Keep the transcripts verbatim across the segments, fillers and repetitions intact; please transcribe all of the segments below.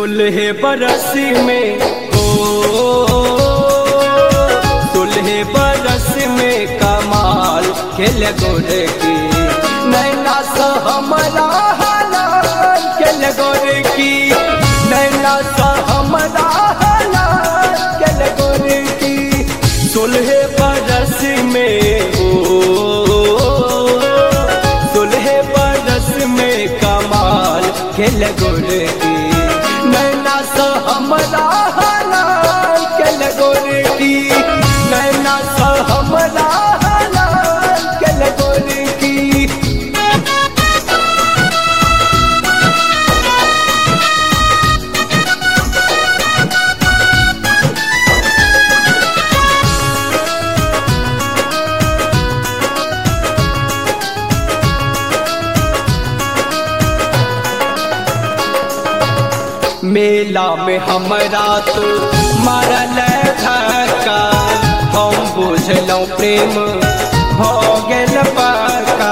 सोलह बरस में हो, सोलह बरस में कमाल खेल गोरे की नैना सा हमारा हालाल खेल गोरे की नैना सा हमारा हालाल खेल गोरे की। सोलह बरस में हो, सोलह बरस में कमाल खेल गोरे की नैना सा हमारा हालाल खेल गोरे की नैना सा हमारा हालाल खेल गोरे की। मेला में हमरा तो मारल धक्का हम बुझलौं प्रेम हो गेल पक्का।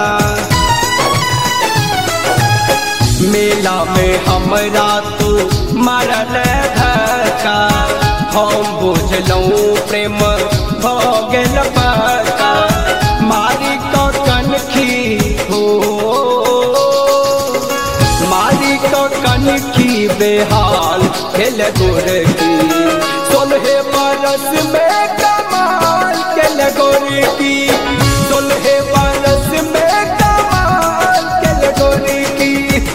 मेला में हमरा तो मारल धक्का हम बुझलौं प्रेम हो गेल पक्का। मारी को कनखी हो, मारी को कनखी बेहाल खेल गोरे की सोलह बरस में कमाल खेल गोरे की सोलह बरस में कमाल खेल गोरे की।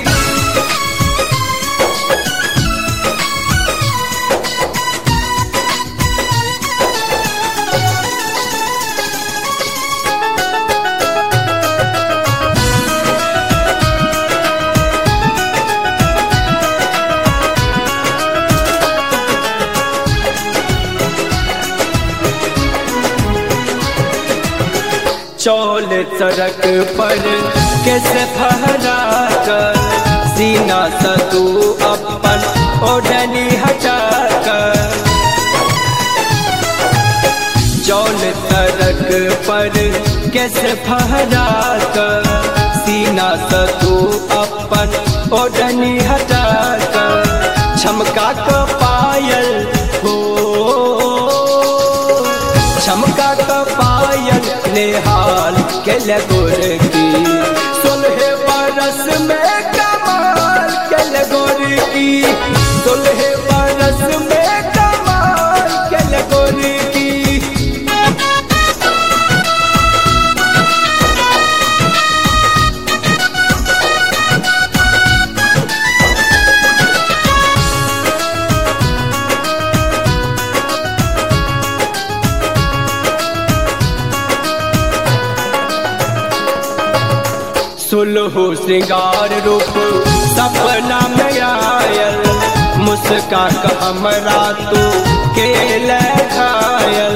चौल सड़क पर कैसे फहरा कर सीना सा तू अपन ओढ़नी हटा कर। चौल सड़क पर कैसे फहरा कर सीना सा तू अपन ओढ़नी हटा कर। झमका का पायल हो, झमका का पायल नेहाल खेल गोरे की सोलह बरस में कमाल खेल गोरे की सोलह बरस में कमाल खेल गोरे की। सुलहो श्रृंगार रूप सपना में आयल मुस्का का हमरा तू केल घायल।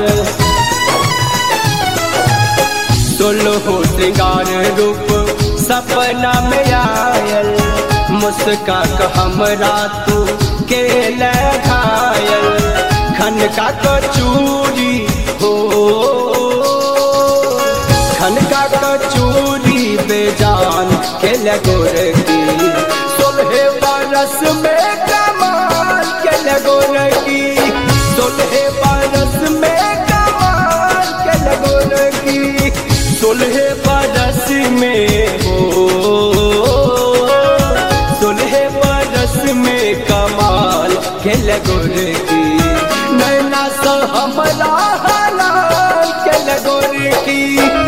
सुलहो श्रृंगार रूप सपना में आयल मुस्का का हमरा तू केल घायल। खनका का चूड़ी हो, खनका का चूड़ी बेजान खेल गोरे की सोलह बरस में कमाल खेल गोरे की सोलह बरस में कमाल खेल गोरे की सोलह बरस में हो, सोलह बरस में कमाल खेल गोरे की नैना सा हमारा हालाल खेल गोरे की।